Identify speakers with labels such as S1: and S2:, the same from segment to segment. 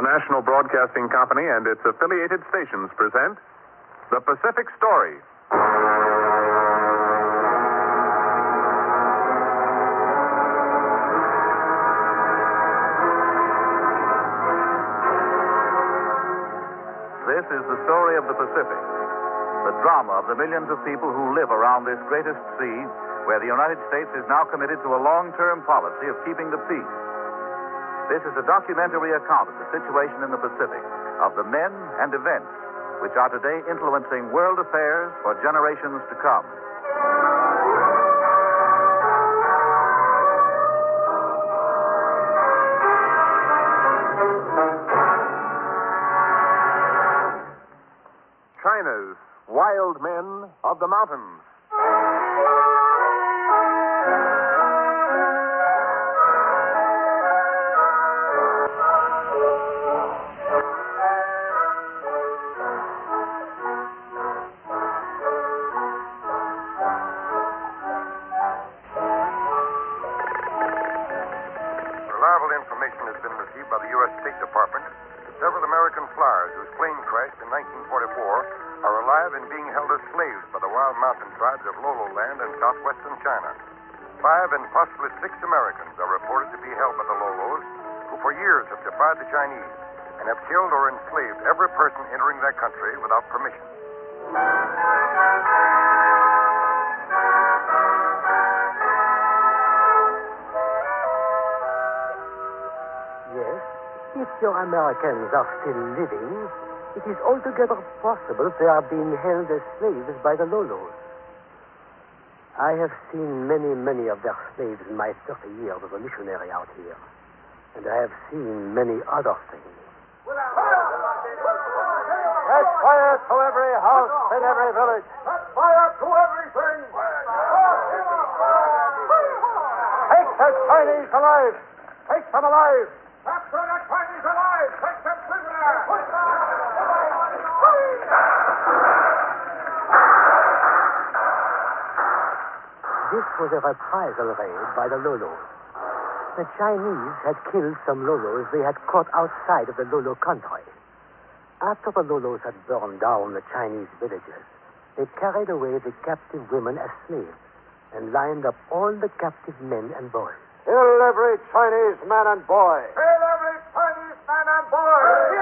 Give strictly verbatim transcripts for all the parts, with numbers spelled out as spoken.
S1: National Broadcasting Company and its affiliated stations present The Pacific Story.
S2: This is the story of the Pacific, the drama of the millions of people who live around this greatest sea, where the United States is now committed to a long-term policy of keeping the peace. This is a documentary account of the situation in the Pacific, of the men and events which are today influencing world affairs for generations to come.
S1: China's Wild Men of the Mountains.
S3: Reliable information has been received by the U S State Department that several American flyers whose plane crashed in nineteen forty-four are alive and being held as slaves by the wild mountain tribes of Lolo Land and southwestern China. Five and possibly six Americans are reported to be held by the Lolos, who for years have defied the Chinese and have killed or enslaved every person entering their country without permission.
S4: Yes, if your Americans are still living, it is altogether possible they are being held as slaves by the Lolos. I have seen many, many of their slaves in my thirty years as a missionary out here. And I have seen many other things.
S5: Set fire to every house in every village. Set fire to everything. Take the Chinese alive. Take them alive. Capture the Chinese alive. Take them prisoner.
S4: This was a reprisal raid by the Lolos. The Chinese had killed some Lolos they had caught outside of the Lolo country. After the Lolos had burned down the Chinese villages, they carried away the captive women as slaves and lined up all the captive men and boys.
S5: Kill every Chinese man and boy. Kill every Chinese man and boy.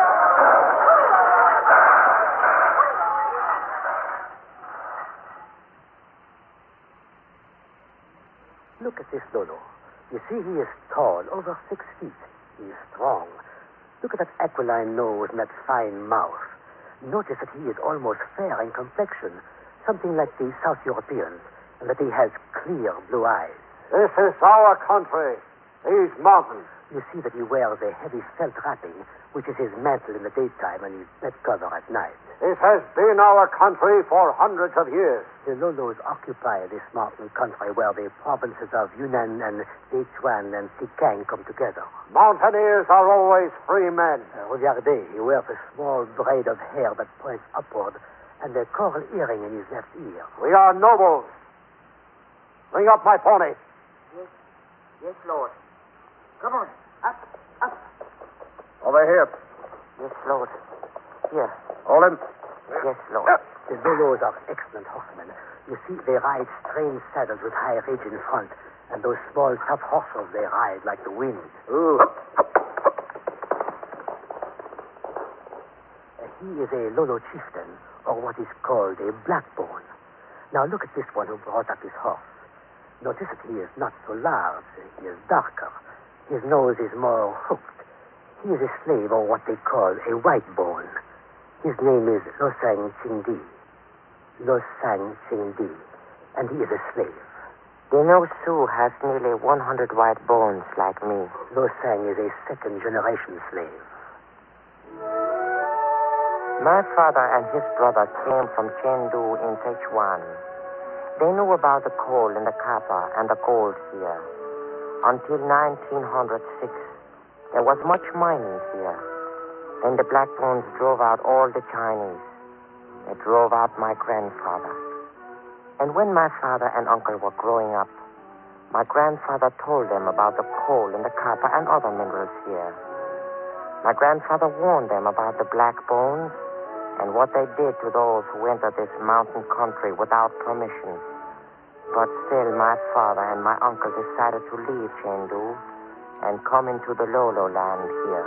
S4: Look at this Lolo. You see, he is tall, over six feet. He is strong. Look at that aquiline nose and that fine mouth. Notice that he is almost fair in complexion, something like the South Europeans, and that he has clear blue eyes.
S5: This is our country. These mountains.
S4: You see that he wears a heavy felt wrapping, which is his mantle in the daytime and his bed cover at night.
S5: This has been our country for hundreds of years.
S4: The Lolos occupy this mountain country where the provinces of Yunnan and Sichuan and Sikang come together.
S5: Mountaineers are always free men.
S4: Uh, regardez, he wears a small braid of hair that points upward and a coral earring in his left ear.
S5: We are nobles. Bring up my pony.
S6: Yes, yes, Lord. Come on, up, up.
S5: Over here.
S6: Yes, Lord. Here.
S5: Hold him.
S6: Yes, Lord.
S4: The Lolos are excellent horsemen. You see, they ride strange saddles with high ridge in front, and those small, tough horses they ride like the wind.
S5: Ooh.
S4: Uh, he is a Lolo chieftain, or what is called a blackbone. Now look at this one who brought up his horse. Notice that he is not so large. He is darker. His nose is more hooked. He is a slave, or what they call a white bone. His name is Losang Chingdi. Losang Chingdi. And he is a slave.
S6: Deno Su has nearly one hundred white bones like me.
S4: Losang is a second-generation slave.
S6: My father and his brother came from Chengdu in Sichuan. They knew about the coal in the Kappa and the gold here. Until nineteen oh six, there was much mining here. Then the Blackbones drove out all the Chinese. They drove out my grandfather. And when my father and uncle were growing up, my grandfather told them about the coal in the copper and other minerals here. My grandfather warned them about the Black Bones and what they did to those who entered this mountain country without permission. But still, my father and my uncle decided to leave Chengdu and come into the Lolo land here.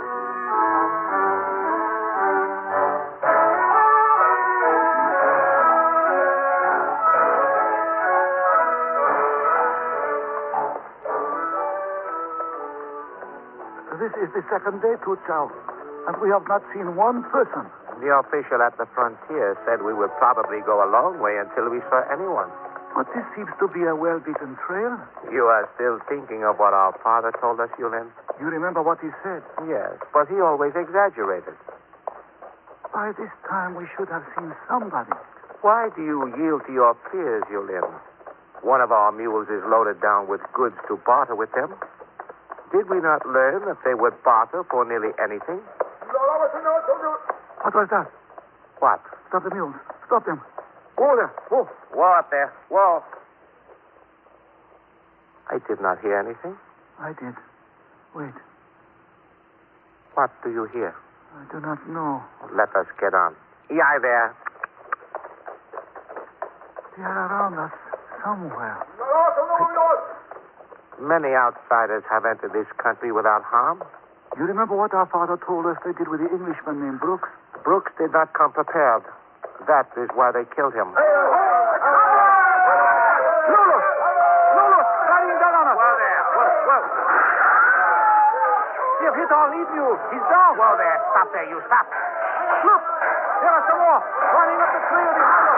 S5: This is the second day, Tu Chao, and we have not seen one person.
S7: The official at the frontier said we would probably go a long way until we saw anyone.
S5: But this seems to be a well-beaten trail.
S7: You are still thinking of what our father told us, Yulin?
S5: You remember what he said?
S7: Yes, but he always exaggerated.
S5: By this time, we should have seen somebody.
S7: Why do you yield to your fears, Yulin? One of our mules is loaded down with goods to barter with them. Did we not learn that they would barter for nearly anything?
S5: What was that?
S7: What?
S5: Stop the mules. Stop them. Whoa there. Whoa.
S7: Whoa up there. Whoa. I did not hear anything.
S5: I did. Wait.
S7: What do you hear?
S5: I do not know.
S7: Let us get on. Yai there.
S5: They are around us somewhere.
S7: Many outsiders have entered this country without harm.
S5: You remember what our father told us they did with the Englishman named Brooks?
S7: Brooks did not come prepared. That is why they killed him.
S5: Lulu! Lulu! Riding down on us!
S7: Whoa there. Whoa, whoa.
S5: They have hit our lead mule. He's down.
S7: Whoa there. Stop there. You stop.
S5: Look! There are some more. Running up the trail behind us.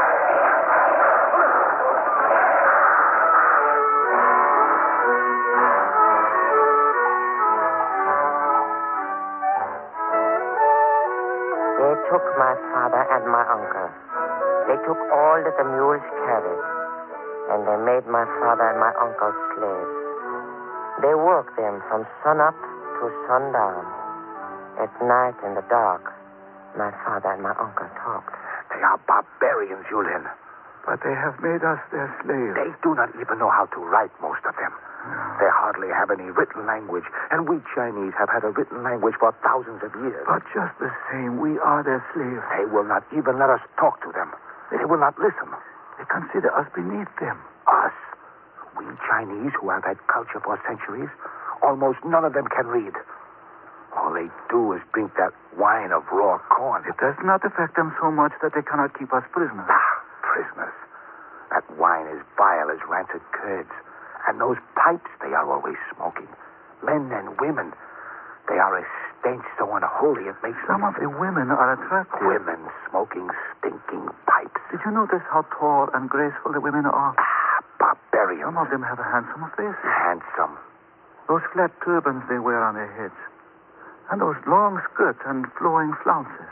S6: They took my father and my uncle. They took all that the mules carried, and they made my father and my uncle slaves. They worked them from sunup to sundown. At night in the dark, my father and my uncle talked.
S5: They are barbarians, Yulin. But they have made us their slaves. They do not even know how to write, most of them. They hardly have any written language, and we Chinese have had a written language for thousands of years. But just the same, we are their slaves. They will not even let us talk to them. They will not listen. They consider us beneath them. Us? We Chinese who have had culture for centuries, almost none of them can read. All they do is drink that wine of raw corn. It does not affect them so much that they cannot keep us prisoners. Ah, prisoners. That wine is vile as rancid curds. And those pipes they are always smoking. Men and women. They are a stench so unholy it makes Some them... of the women are attractive. Women smoking stinking pipes. Did you notice how tall and graceful the women are? Ah, barbarians. Some of them have a handsome face. Handsome. Those flat turbans they wear on their heads. And those long skirts and flowing flounces.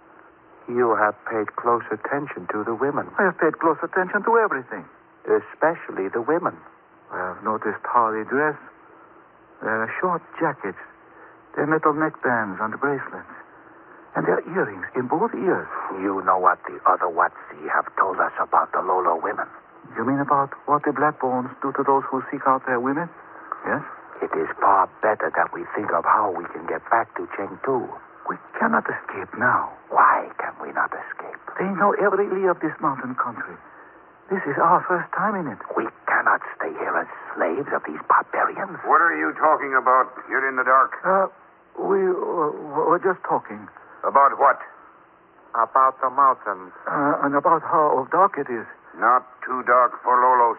S7: You have paid close attention to the women.
S5: I have paid close attention to everything.
S7: Especially the women.
S5: I have noticed how they dress. Their short jackets, their metal neckbands and bracelets, and their earrings in both ears. You know what the other Watsi have told us about the Lolo women. You mean about what the Black Bones do to those who seek out their women? Yes? It is far better that we think of how we can get back to Chengdu. We cannot escape now. Why can we not escape? They know every lee of this mountain country. This is our first time in it. We cannot stay here as slaves of these barbarians.
S3: What are you talking about? You're in the dark.
S5: Uh, we uh, were just talking.
S3: About what?
S7: About the mountains.
S5: Uh, and about how dark it is.
S3: Not too dark for Lolos.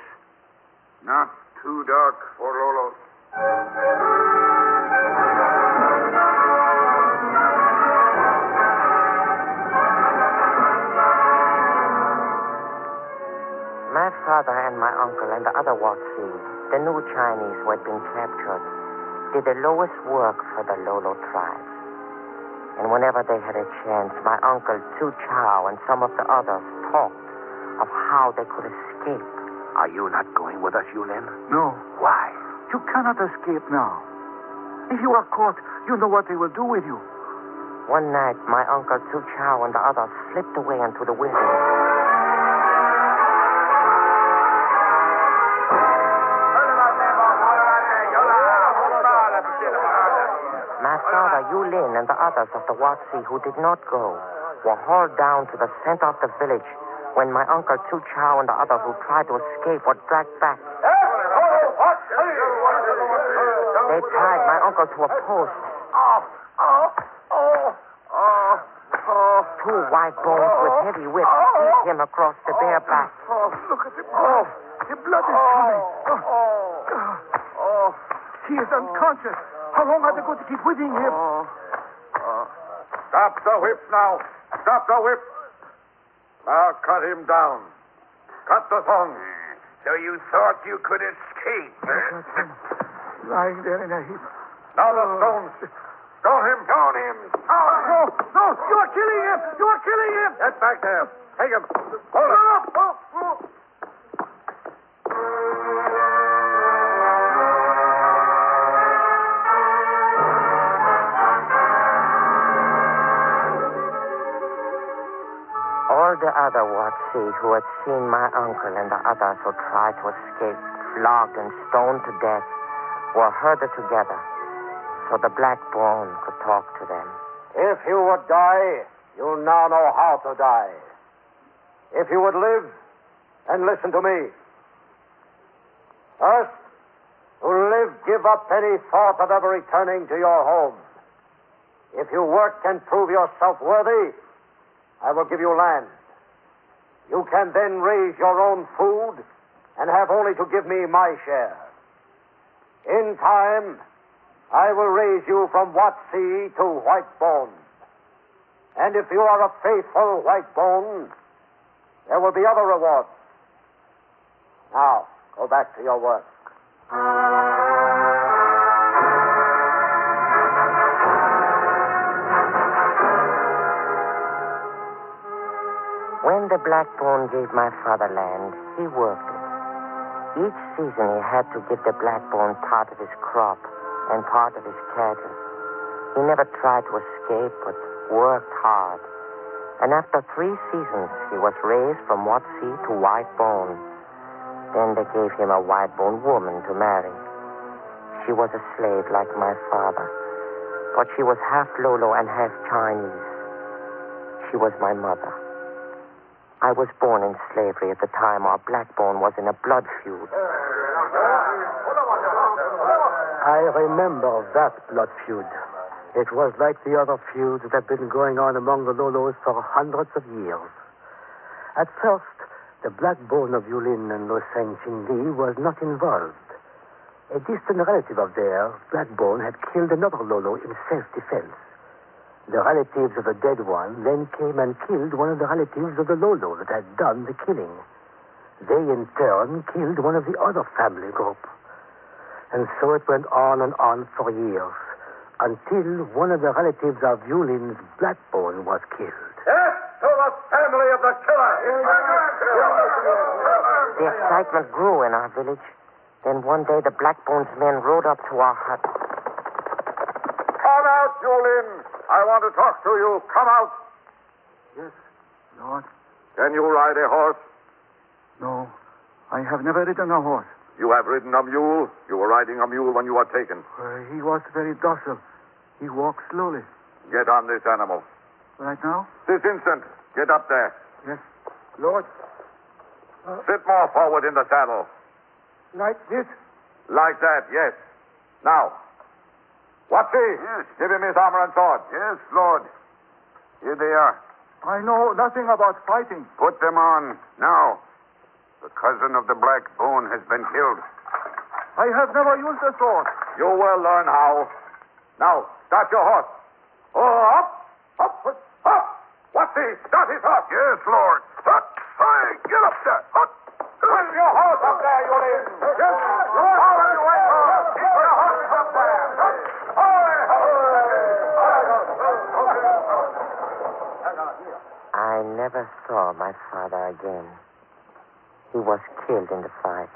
S3: Not too dark for Lolos.
S6: My father and my uncle and the other Watsi, the new Chinese who had been captured, did the lowest work for the Lolo tribes. And whenever they had a chance, my uncle Tu Chao and some of the others talked of how they could escape.
S5: Are you not going with us, Yulin? No. Why? You cannot escape now. If you are caught, you know what they will do with you.
S6: One night, my uncle Tu Chao and the others slipped away into the wilderness. My father Yulin and the others of the Watsi who did not go were hauled down to the center of the village when my Uncle Tu Chow and the others who tried to escape were dragged back. They tied my uncle to a post.
S5: Oh, oh, oh, oh, oh.
S6: Two white bones with heavy whips beat him across the bare back.
S5: Oh, look at the blood. The blood is coming. Oh, oh. He is unconscious. How long are they going to keep whipping him?
S3: Stop the whip now. Stop the whip. Now cut him down. Cut the thong.
S8: So you thought you could escape, eh?
S5: Lying there in a heap.
S3: Now the stones. Stone him. Stone him. Stone him.
S5: No, no, you are killing him. You are killing him.
S3: Get back there. Take him. Hold him.
S5: Oh, oh, oh.
S6: All the other Watsi who had seen my uncle and the others who tried to escape, flogged and stoned to death, were herded together so the Black Bone could talk to them.
S9: If you would die, you now know how to die. If you would live, then listen to me. First, to live, give up any thought of ever returning to your home. If you work and prove yourself worthy, I will give you land. You can then raise your own food and have only to give me my share. In time, I will raise you from Watsi to White Bone. And if you are a faithful White Bone, there will be other rewards. Now, go back to your work.
S6: When the Black Bone gave my father land, he worked it. Each season he had to give the Black Bone part of his crop and part of his cattle. He never tried to escape, but worked hard. And after three seasons, he was raised from Watsi to White Bone. Then they gave him a White Bone woman to marry. She was a slave like my father, but she was half Lolo and half Chinese. She was my mother. I was born in slavery at the time our Black Bone was in a blood feud.
S4: I remember that blood feud. It was like the other feuds that have been going on among the Lolos for hundreds of years. At first, the Black Bone of Yulin and Loseng Chingli was not involved. A distant relative of theirs, Black Bone, had killed another Lolo in self-defense. The relatives of the dead one then came and killed one of the relatives of the Lolo that had done the killing. They, in turn, killed one of the other family group. And so it went on and on for years, until one of the relatives of Yulin's Black Bone was killed.
S3: Death to the family of the killer!
S6: The excitement grew in our village. Then one day the Black Bone's men rode up to our hut.
S3: Come out, Yulin! I want to talk to you. Come out.
S5: Yes, Lord.
S3: Can you ride a horse?
S5: No, I have never ridden a horse.
S3: You have ridden a mule? You were riding a mule when you were taken.
S5: Uh, he was very docile. He walked slowly.
S3: Get on this animal.
S5: Right now?
S3: This instant. Get up there.
S5: Yes. Lord.
S3: Uh, Sit more forward in the saddle.
S5: Like this?
S3: Like that, yes. Now. Watsi. Yes. Give him his armor and sword. Yes, Lord. Here they are.
S5: I know nothing about fighting.
S3: Put them on. Now. The cousin of the Black Bone has been killed.
S5: I have never used a sword.
S3: You will learn how. Now, start your horse. Oh, up, up, up. Watsi, start his horse. Yes, Lord. Up. Hey, get up there. Up. Put your horse up there, Yulin. Yes, Lord. All right, away. Keep your horse up there. Up.
S6: I never saw my father again. He was killed in the fight.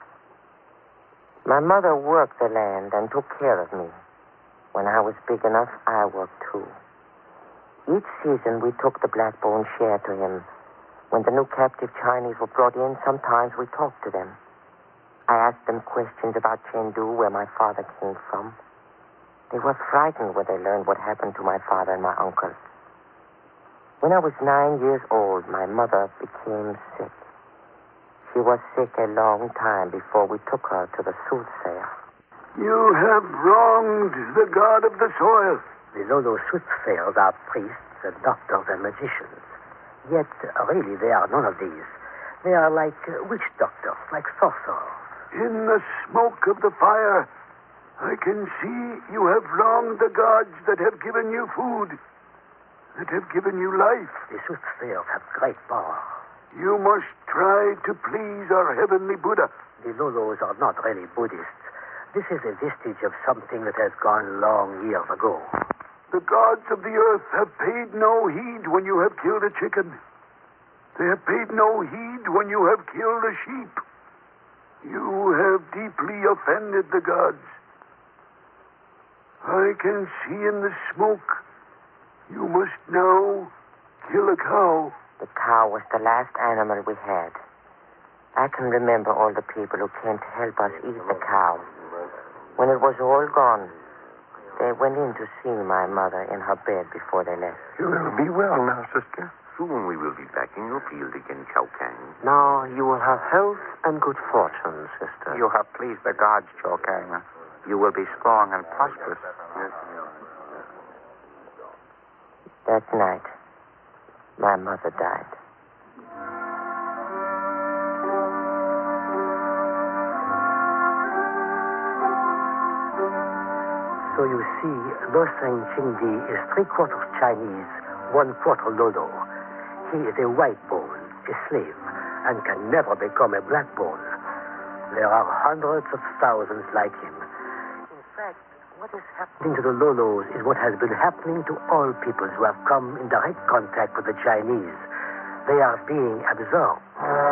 S6: My mother worked the land and took care of me. When I was big enough, I worked too. Each season, we took the Black Bone share to him. When the new captive Chinese were brought in, sometimes we talked to them. I asked them questions about Chengdu, where my father came from. They were frightened when they learned what happened to my father and my uncle. When I was nine years old, my mother became sick. She was sick a long time before we took her to the soothsayer.
S10: You have wronged the god of the soil.
S4: The Lolo soothsayers are priests and doctors and magicians. Yet, uh, really, they are none of these. They are like uh, witch doctors, like sorcerers.
S10: In the smoke of the fire, I can see you have wronged the gods that have given you food, that have given you life.
S4: The soothsayers have great power.
S10: You must try to please our heavenly Buddha.
S4: The Lolos are not really Buddhists. This is a vestige of something that has gone long years ago.
S10: The gods of the earth have paid no heed when you have killed a chicken. They have paid no heed when you have killed a sheep. You have deeply offended the gods. I can see in the smoke you must now kill a cow.
S6: The cow was the last animal we had. I can remember all the people who came to help us eat the cow. When it was all gone, they went in to see my mother in her bed before they left.
S11: You will be well now, sister. Soon we will be back in your field again, Chao Kang.
S5: Now you will have health and good fortune, sister.
S7: You have pleased the gods, Chao Kang. You will be strong and prosperous.
S11: Yes.
S6: That night, my mother died.
S4: So you see, Lo Sang Chingdi is three-quarters Chinese, one-quarter Lolo. He is a white bone, a slave, and can never become a black bone. There are hundreds of thousands like him. In fact, what is happening to the Lolos is what has been happening to all peoples who have come in direct contact with the Chinese. They are being absorbed.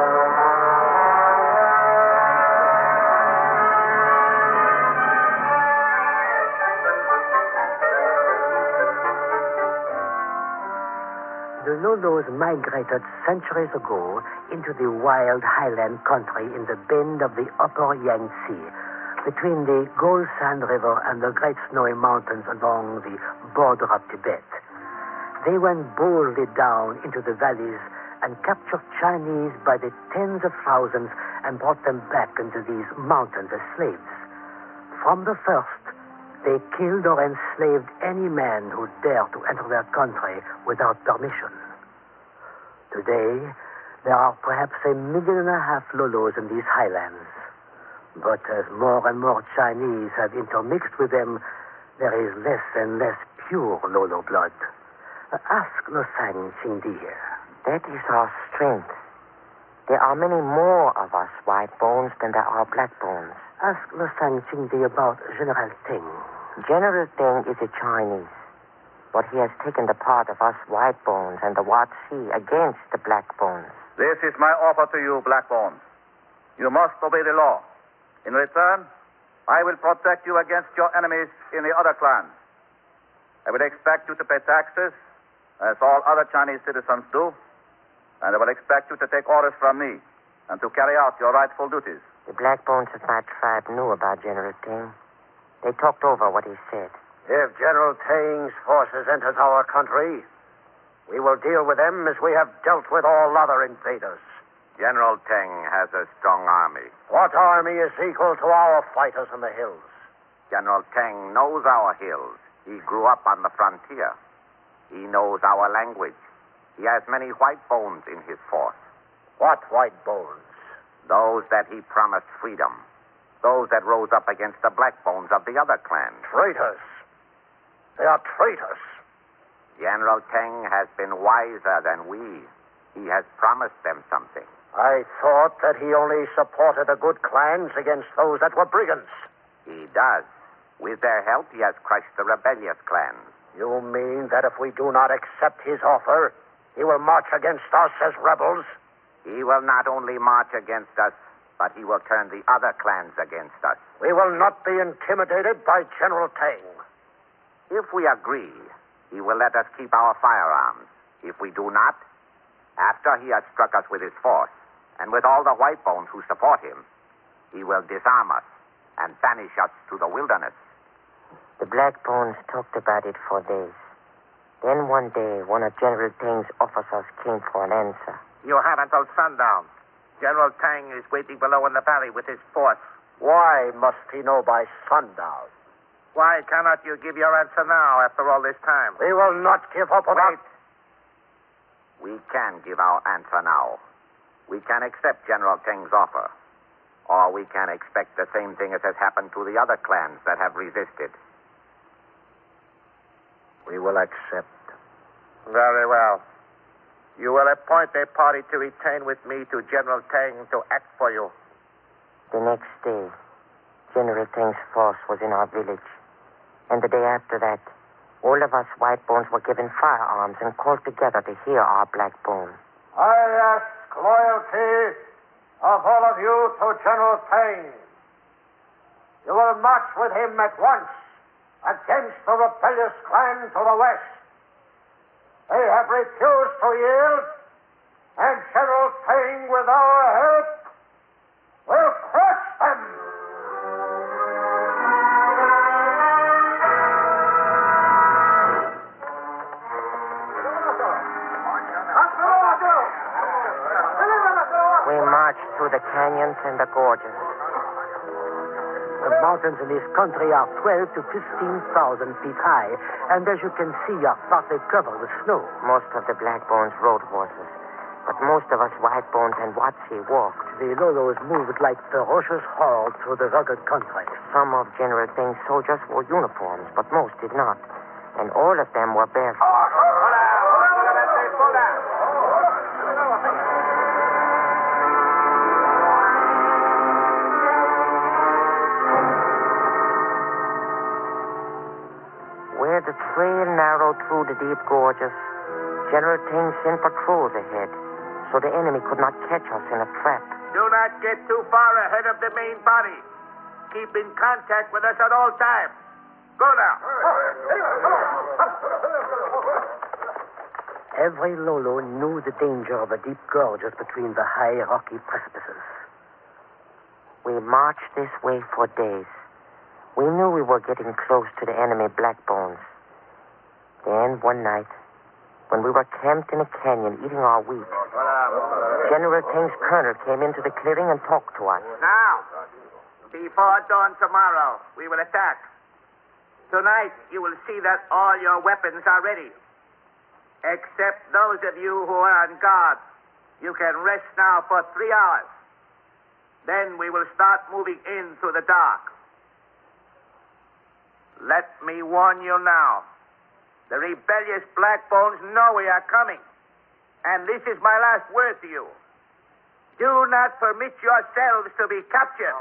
S4: The Lolos migrated centuries ago into the wild highland country in the bend of the upper Yangtze, between the Gold Sand River and the Great Snowy Mountains along the border of Tibet. They went boldly down into the valleys and captured Chinese by the tens of thousands and brought them back into these mountains as slaves. From the first, they killed or enslaved any man who dared to enter their country without permission. Today, there are perhaps a million and a half Lolos in these highlands. But as more and more Chinese have intermixed with them, there is less and less pure Lolo blood. Uh, ask Lo Sang Chingdi here.
S6: That is our strength. There are many more of us white bones than there are black bones.
S4: Ask Lo Sang Chingdi about General Teng.
S6: General Teng is a Chinese, but he has taken the part of us white bones and the Wat Si against the black bones.
S2: This is my offer to you, black bones. You must obey the law. In return, I will protect you against your enemies in the other clans. I will expect you to pay taxes, as all other Chinese citizens do, and I will expect you to take orders from me and to carry out your rightful duties.
S6: The black bones of my tribe knew about General Teng. They talked over what he said.
S9: If General Teng's forces enters our country, we will deal with them as we have dealt with all other invaders.
S11: General Teng has a strong army.
S9: What army is equal to our fighters in the hills?
S11: General Teng knows our hills. He grew up on the frontier. He knows our language. He has many white bones in his force.
S9: What white bones?
S11: Those that he promised freedom. Those that rose up against the black bones of the other clans.
S9: Traitors. They are traitors.
S11: General Teng has been wiser than we. He has promised them something.
S9: I thought that he only supported the good clans against those that were brigands.
S11: He does. With their help, he has crushed the rebellious clans.
S9: You mean that if we do not accept his offer, he will march against us as rebels?
S11: He will not only march against us, but he will turn the other clans against us.
S9: We will not be intimidated by General Teng.
S11: If we agree, he will let us keep our firearms. If we do not, after he has struck us with his force, and with all the white bones who support him, he will disarm us and banish us to the wilderness.
S6: The Blackbones talked about it for days. Then one day, one of General Tang's officers came for an answer.
S11: You have until sundown. General Tang is waiting below in the valley with his force.
S9: Why must he know by sundown?
S11: Why cannot you give your answer now after all this time?
S9: We will not give up without...
S11: Wait. We can give our answer now. We can accept General Tang's offer. Or we can expect the same thing as has happened to the other clans that have resisted.
S9: We will accept.
S11: Very well. You will appoint a party to retain with me to General Tang to act for you.
S6: The next day, General Tang's force was in our village. And the day after that, all of us Whitebones were given firearms and called together to hear our Blackbone.
S9: I ask loyalty of all of you to General Tang. You will march with him at once against the rebellious clan to the west. They have refused to yield, and General Tang, with our help, will crush them.
S6: We marched through the canyons and the gorges.
S4: The mountains in this country are twelve to fifteen thousand feet high, and as you can see, are partly covered with snow.
S6: Most of the Blackbones rode horses, but most of us Whitebones and Watsy walked.
S4: The Lolos moved like ferocious hordes through the rugged country.
S6: Some of General Tang's soldiers wore uniforms, but most did not, and all of them were barefoot. Where the trail narrowed through the deep gorges, General Tang sent patrols ahead, so the enemy could not catch us in a trap.
S11: Do not get too far ahead of the main body. Keep in contact with us at all times. Go now.
S4: Every Lolo knew the danger of the deep gorges between the high rocky precipices.
S6: We marched this way for days. We knew we were getting close to the enemy Blackbones. Then, one night, when we were camped in a canyon eating our wheat, General Tang's colonel came into the clearing and talked to us.
S11: Now, before dawn tomorrow, we will attack. Tonight, you will see that all your weapons are ready. Except those of you who are on guard. You can rest now for three hours. Then we will start moving in through the dark. Let me warn you now. The rebellious Blackbones know we are coming. And this is my last word to you. Do not permit yourselves to be captured.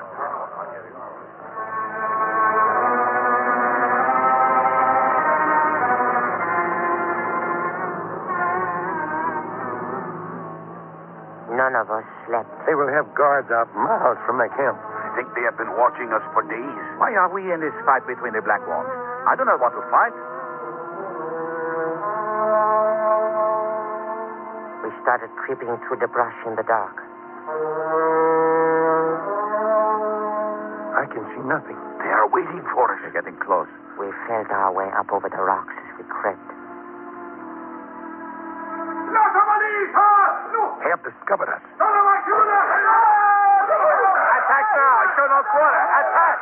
S6: None of us slept.
S3: They will have guards out miles from their camp.
S8: I think they have been watching us for days.
S2: Why are we in this fight between the Blackbones? I do not want to fight.
S6: We started creeping through the brush in the dark.
S3: I can see nothing.
S8: They are waiting for us.
S2: They're getting close.
S6: We felt our way up over the rocks as we crept.
S3: They have discovered us.
S11: Attack now. Show no quarter. Attack.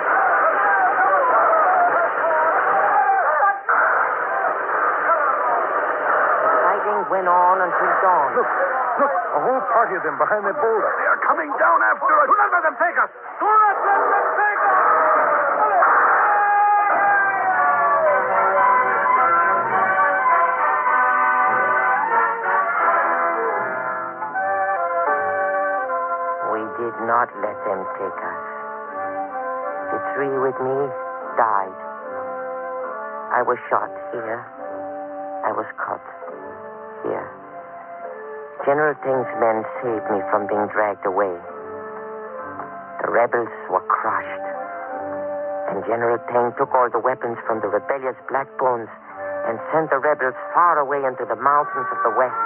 S6: The fighting went on until dawn.
S3: Look, look, a whole party of them behind that boulder.
S8: They are coming down after us.
S3: Do not let them take us. Do not let them take us.
S6: We did not let them take us. The three with me died. I was shot here. I was cut here. General Tang's men saved me from being dragged away. The rebels were crushed. And General Tang took all the weapons from the rebellious Blackbones and sent the rebels far away into the mountains of the west.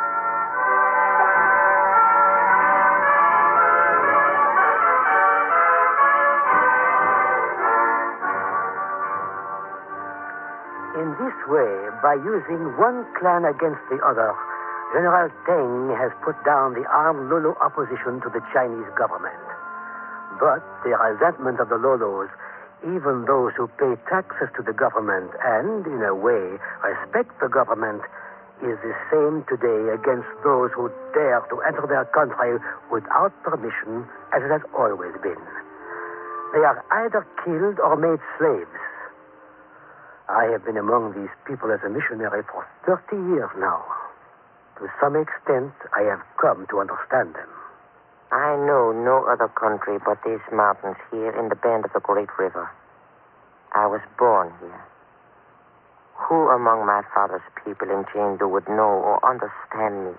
S4: this way, by using one clan against the other, General Deng has put down the armed Lolo opposition to the Chinese government. But the resentment of the Lolos, even those who pay taxes to the government and, in a way, respect the government, is the same today against those who dare to enter their country without permission, as it has always been. They are either killed or made slaves. I have been among these people as a missionary for thirty years now. To some extent, I have come to understand them.
S6: I know no other country but these mountains here in the bend of the Great River. I was born here. Who among my father's people in Chengdu would know or understand me?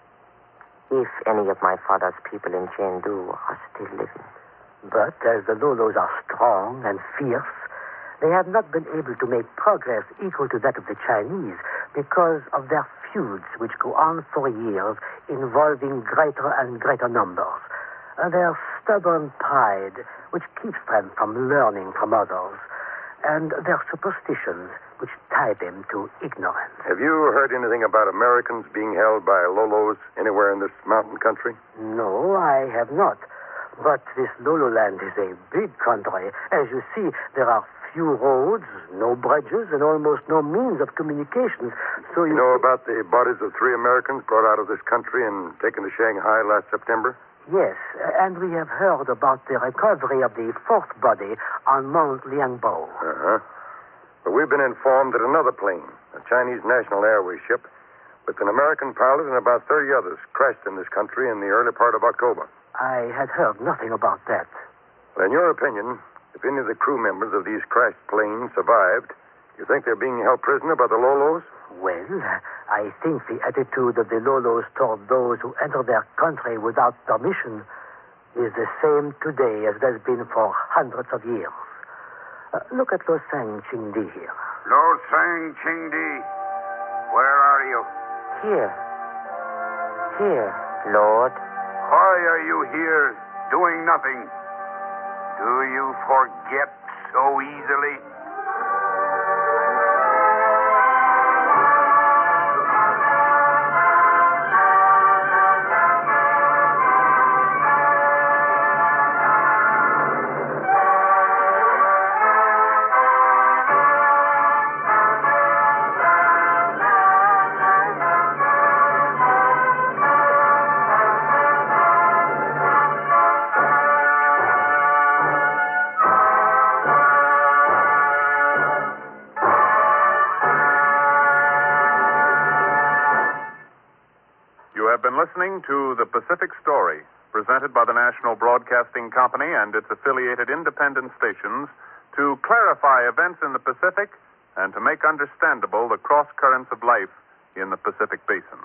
S6: If any of my father's people in Chengdu are still living.
S4: But as the Lolos are strong and fierce, they have not been able to make progress equal to that of the Chinese because of their feuds which go on for years, involving greater and greater numbers. Uh, their stubborn pride, which keeps them from learning from others, and their superstitions, which tie them to ignorance.
S3: Have you heard anything about Americans being held by Lolos anywhere in this mountain country?
S4: No, I have not. But this Lololand is a big country. As you see, there are few roads, no bridges, and almost no means of communications. So you,
S3: you know about the bodies of three Americans brought out of this country and taken to Shanghai last September?
S4: Yes, and we have heard about the recovery of the fourth body on Mount Liangbo.
S3: Uh-huh. But we've been informed that another plane, a Chinese National Airways ship, with an American pilot and about thirty others, crashed in this country in the early part of October.
S4: I had heard nothing about that.
S3: Well, in your opinion, if any of the crew members of these crashed planes survived, you think they're being held prisoner by the Lolos?
S4: Well, I think the attitude of the Lolos toward those who enter their country without permission is the same today as it has been for hundreds of years. Uh, look at Lo Sang Ching Di here.
S8: Lo Sang Ching Di, where are you?
S6: Here. Here, Lord.
S8: Why are you here doing nothing? Do you forget so easily?
S1: Listening to The Pacific Story, presented by the National Broadcasting Company and its affiliated independent stations to clarify events in the Pacific and to make understandable the cross currents of life in the Pacific Basin.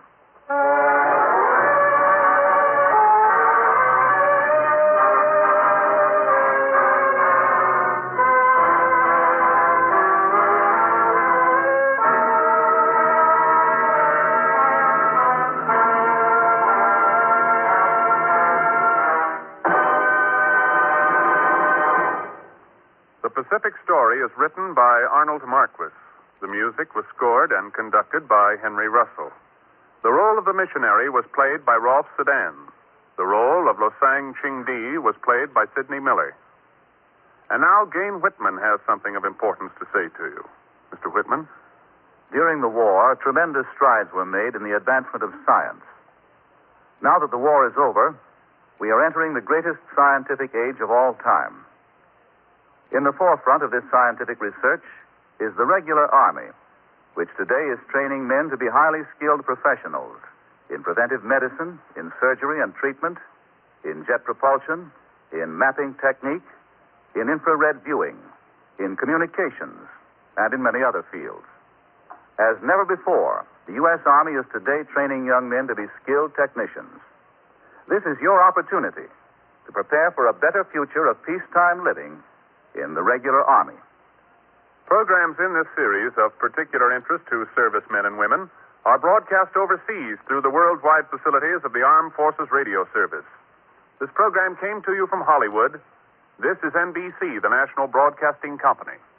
S1: The Pacific Story is written by Arnold Marquis. The music was scored and conducted by Henry Russell. The role of the missionary was played by Rolf Sedan. The role of Lo Sang Ching Di was played by Sidney Miller. And now Gain Whitman has something of importance to say to you. Mister Whitman?
S2: During the war, tremendous strides were made in the advancement of science. Now that the war is over, we are entering the greatest scientific age of all time. In the forefront of this scientific research is the regular Army, which today is training men to be highly skilled professionals in preventive medicine, in surgery and treatment, in jet propulsion, in mapping technique, in infrared viewing, in communications, and in many other fields. As never before, the U S Army is today training young men to be skilled technicians. This is your opportunity to prepare for a better future of peacetime living in the regular Army.
S1: Programs in this series of particular interest to servicemen and women are broadcast overseas through the worldwide facilities of the Armed Forces Radio Service. This program came to you from Hollywood. This is N B C, the National Broadcasting Company.